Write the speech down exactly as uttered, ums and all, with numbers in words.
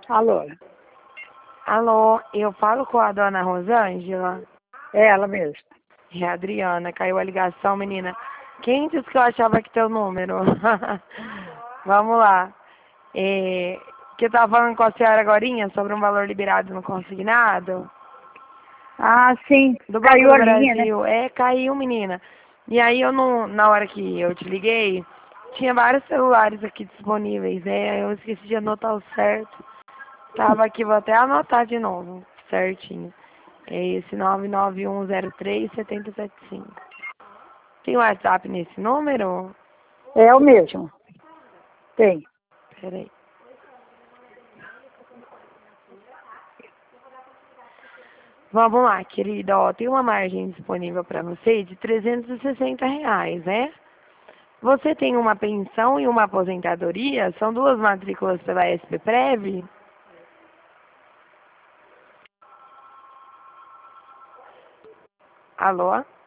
Alô? Alô, eu falo com a dona Rosângela? É ela mesmo. É a Adriana, caiu a ligação, menina. Quem disse que eu achava que teu número? Vamos lá. É, que eu tava falando com a senhora agorinha sobre um valor liberado no consignado Ah, sim. do Banco Caiu do a linha, né? Brasil. É, caiu, menina. E aí eu não, na hora que eu te liguei, tinha vários celulares aqui disponíveis, né? Eu esqueci de anotar o certo. Tava aqui, vou até anotar de novo, certinho. É esse nove nove um zero três sete zero sete cinco. Tem WhatsApp nesse número? É o mesmo. Tem. Peraí. Vamos lá, querida. Ó, tem uma margem disponível para você de trezentos e sessenta reais, né? Você tem uma pensão e uma aposentadoria? São duas matrículas pela S P Prev? Alô?